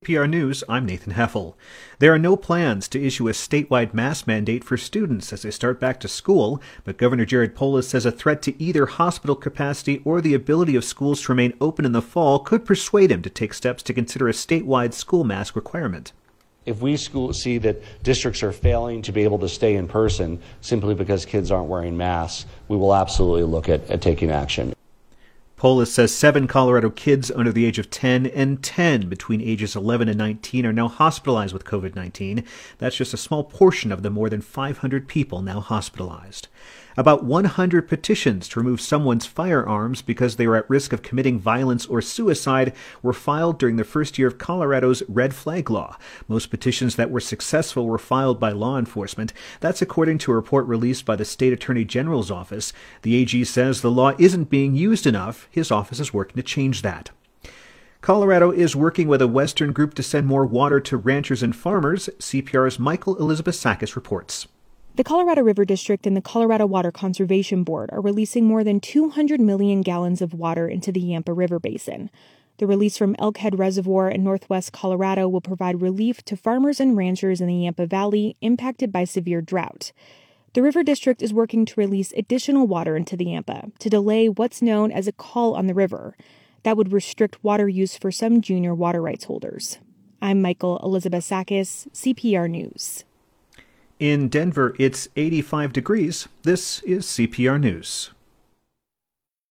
PR News, I'm Nathan Heffel. There are no plans to issue a statewide mask mandate for students as they start back to school, but Governor Jared Polis says a threat to either hospital capacity or the ability of schools to remain open in the fall could persuade him to take steps to consider a statewide school mask requirement. If we see that districts are failing to be able to stay in person simply because kids aren't wearing masks, we will absolutely look at taking action. Polis says 7 Colorado kids under the age of 10 and 10 between ages 11 and 19 are now hospitalized with COVID-19. That's just a small portion of the more than 500 people now hospitalized. About 100 petitions to remove someone's firearms because they were at risk of committing violence or suicide were filed during the first year of Colorado's red flag law. Most petitions that were successful were filed by law enforcement. That's according to a report released by the State Attorney General's office. The AG says the law isn't being used enough. His office is working to change that. Colorado is working with a Western group to send more water to ranchers and farmers. CPR's Michael Elizabeth-Sakis reports. The Colorado River District and the Colorado Water Conservation Board are releasing more than 200 million gallons of water into the Yampa River Basin. The release from Elkhead Reservoir in northwest Colorado will provide relief to farmers and ranchers in the Yampa Valley impacted by severe drought. The River District is working to release additional water into the Yampa to delay what's known as a call on the river. That would restrict water use for some junior water rights holders. I'm Michael Elizabeth-Sakis, CPR News. In Denver, it's 85 degrees. This is CPR News.